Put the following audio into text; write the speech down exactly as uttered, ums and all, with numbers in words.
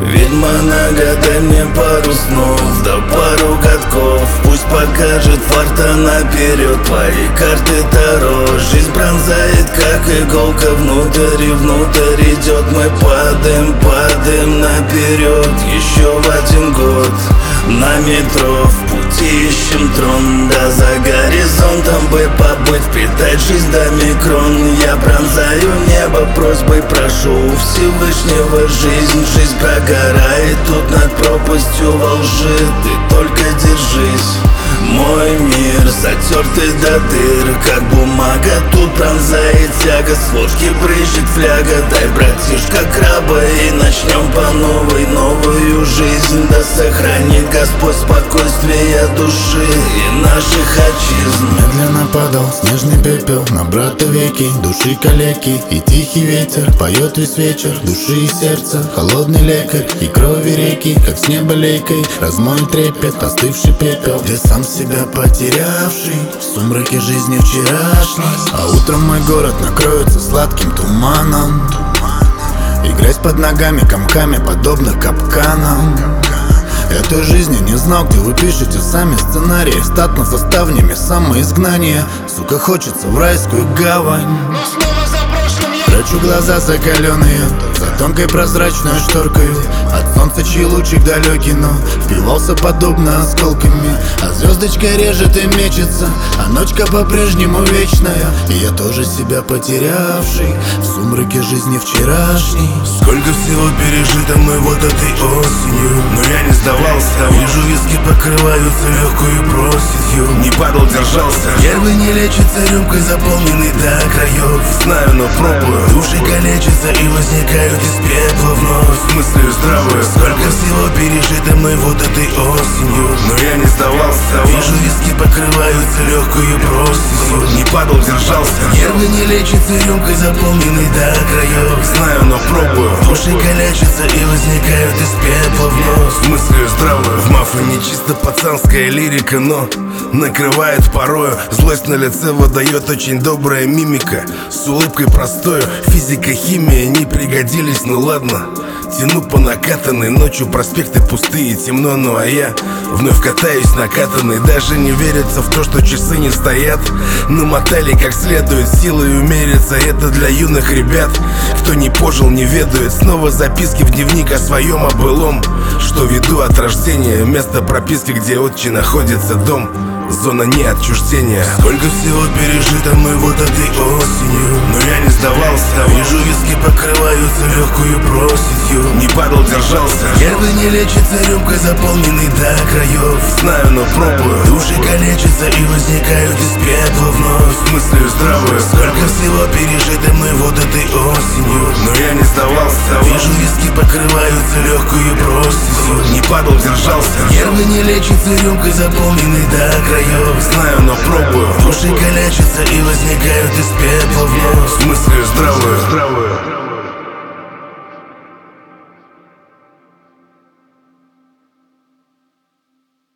Ведьма, нагадай мне пару снов, да пару годков. Пусть покажет фарта наперед твои карты Таро. Жизнь пронзает, как иголка, внутрь и внутрь идет. Мы падаем, падаем наперед. Еще в один год на метро в пути ищем трон. Да за горизонтом бы побыть, впитать жизнь до микрон. Я пронзаю небо просьбой, прошу у Всевышнего жизнь. Жизнь прогорает тут над пропастью во лжи. Ты только держись. Мой мир затертый до дыр, как бумага. Тут пронзает тяга, с ложки брызжет фляга. Дай, братишка, краба, и начнем по новой новую жизнь. Да сохранит Господь спокойствие души и наших отчизн. Медленно падал снежный пепел на брата веки, души калеки и тихий ветер поет весь вечер. Души и сердца холодный лекарь, и крови реки, как с неба лейкой, размоет трепет, остывший пепел. Где сам себя потерявший в сумраке жизни вчерашней. А утром мой город накроется сладким туманом, и грязь под ногами комками, подобно капканам. Я той жизни не знал, где вы пишете сами сценарии. Статно составнями самоизгнания. Сука, хочется в райскую гавань. Прячу глаза закаленные за тонкой прозрачной шторкою. От солнца чей лучик далекий, но впивался подобно осколками. А звездочка режет и мечется, а ночка по-прежнему вечная. И я тоже себя потерявший в сумраке жизни вчерашней. Сколько всего пережито мной вот этой осенью, но я не сдавался. Вижу, виски покрываются легкую проседью. Не падал, держался. Нервы не лечатся рюмкой, заполненной до краев. Знаю, но пробую. Души калечатся и возникают из пепла вновь. Мысли здравые. Сколько всего пережито мной вот этой осенью, но я не сдавался. Вижу, виски покрываются легкую проседью. Не падал, держался. Нервы не лечатся рюмкой, заполненной до краев. Знаю, но пробую. Души калечатся и возникают из пепла вновь. Мысли здравые. В мафе не чисто пацанская лирика, но накрывает порою. Злость на лице выдает очень добрая мимика. С улыбкой простою. Физика, химия не пригодились, ну ладно. Тяну по накатанной, ночью проспекты пустые, темно, ну а я вновь катаюсь накатанный. Даже не верится в то, что часы не стоят. Намотали как следует, силой умериться. Это для юных ребят, кто не пожил, не ведает. Снова записки в дневник о своем, о былом, что веду от рождения. Место прописки, где отче находится дом. Зона не отчуждения. Сколько всего пережито мной вот этой осенью, но я не сдавался. Вижу, виски покрываются легкую проседью. Не падал, держался. Нервы не лечатся рюмкой, заполненной до краев. Знаю, но пробую. Души калечатся и возникают из пепла вновь. Мысли здравые. Сколько всего пережито мной вот этой осенью, но я не сдавался. Вижу, виски покрываются легкую проседью. Не падал, держался. Нервы не лечатся рюмкой, заполненной до краев. Знаю, но пробую. Души калечатся и возникают из пепла вновь. Мысли здравые.